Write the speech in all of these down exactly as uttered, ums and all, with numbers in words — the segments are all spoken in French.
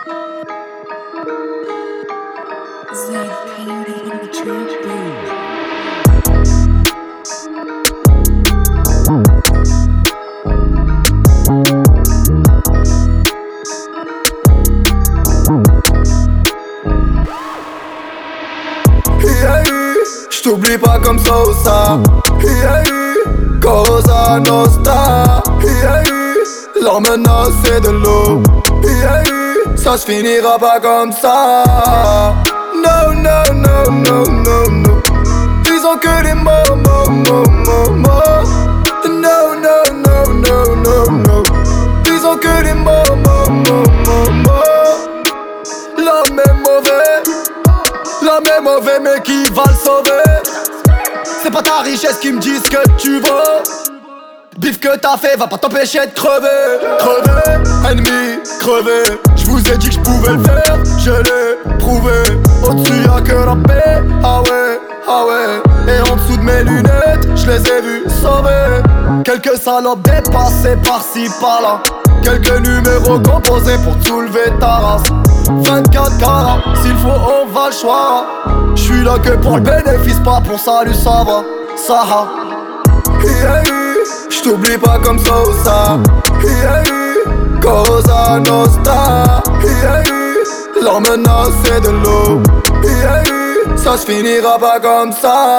J't'oublie pas comme ça ou ça. Yeah, Cosa Nostra. Yeah, leur menace c'est de l'eau. Yeah, ça se finira pas comme ça. No, no, no, no, no, no. Ils ont que des mots, mots, mots, mots, mots. No, no, no, no, no, no. Ils ont que des mots, mots, mots, mots, mots. L'homme est mauvais. L'homme est mauvais mais qui va le sauver? C'est pas ta richesse qui me dit ce que tu veux. Bif que t'as fait va pas t'empêcher de crever. Crever, ennemi, crever. J'vous ai dit que j'pouvais le faire, je l'ai prouvé. Au-dessus y'a que la paix, ah ouais, ah ouais. Et en dessous de mes lunettes, j'les ai vus sauver. Quelques salopes dépassées par-ci par-là. Quelques numéros composés pour te soulever ta race. Vingt-quatre carats, s'il faut on va le choix. J'suis là que pour le bénéfice, pas pour salut, ça va, ça va. Yeah, j't'oublie pas comme ça ou ça. Yeah, Cosa Nostra. Yeah, leur menace c'est de l'eau. Yeah, ça se finira pas comme ça.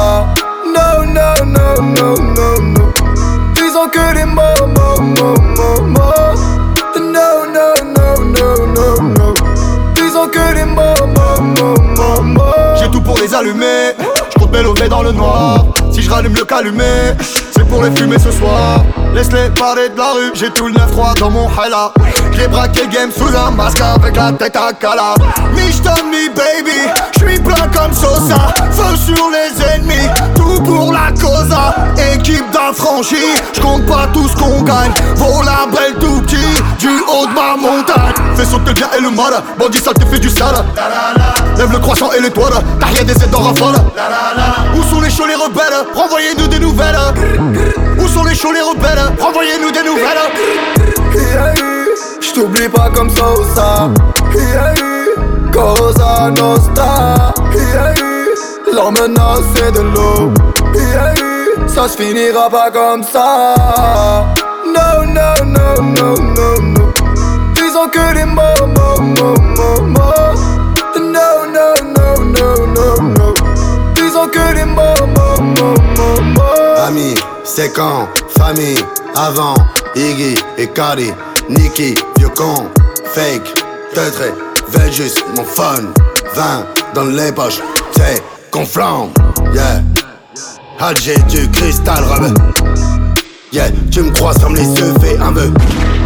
No, no, no, no, no, no. Ils ont que des mots, mots, mots, mots, mots. No, no, no, no, no, no. Ils ont que des mots, mots, mots, mots, mots. J'ai tout pour les allumer. J'compte mes lovés dans le noir. Si je rallume le calumet, c'est pour les fumer ce soir. Laisse-les parler de la rue, j'ai tout le neuf trois dans mon hala. J'ai braqué le game sous un masque avec la tête à cala. Mich on me baby, j'suis plein comme Sosa. Feu sur les ennemis, tout pour la causa. Équipe d'affranchis, j'compte pas tout ce qu'on gagne. Vaut la belle tout petit, du haut de ma montagne. Fais sauter le bien et le mal, bandit sale t'es fait du sale. Lève le croissant et l'étoile, t'as rien des aides en rafale. Où sont les chauds les rebelles? Renvoyez-nous des nouvelles. Où sont les chauds les rebelles? Renvoyez-nous des nouvelles. Yeah, j't'oublie pas comme ça ou ça. Yeah, Cosa Nostra. Yeah, leur menace c'est de l'eau. Yeah, ça se finira pas comme ça. No, no, no, no, no, no. Ils ont que des mots, mots, mots, mots, mots. No, no, no, no, no, no. Ils ont que des mots, mots, mots, mots, mots. Amis, c'est quand, famille, avant, Iggy et Cardi, Nicki, vieux con, fake, teutré, veulent juste mon fun, vin dans les poches, c'est qu'on flambe, yeah. Ah, j'ai du cristal rebeu, yeah, tu me croises comme les yeux, fais un vœu.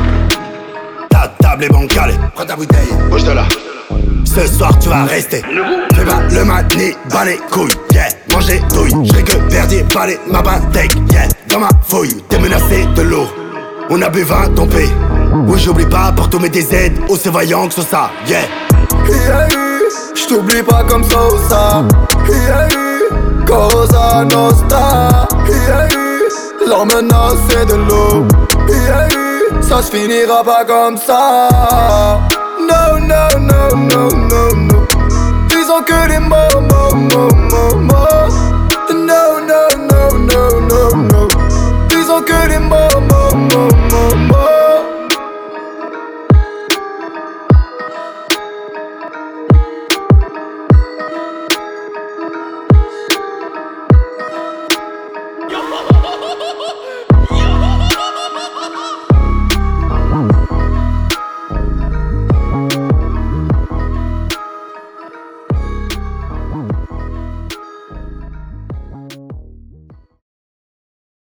Ta table est bancale, prends ta bouteille, bouge de là. Ce soir tu vas rester. Fais pas le mani, bas les couilles, yeah. Manger douille, j'serai que Verdier, balai ma bataille, yeah. Dans ma fouille, t'es menacé de l'eau. On a bu vingt, ton pays. Oui j'oublie pas, pour tous mes des aides, oh c'est vaillant que ça, yeah. Yeah, j't'oublie pas comme ça ou ça. Yeah, Cosa Nostra. Yeah, leur menace c'est de l'eau. Yeah, ça se finira pas comme ça. No, no, no, no, no, no. Ils ont que des mots,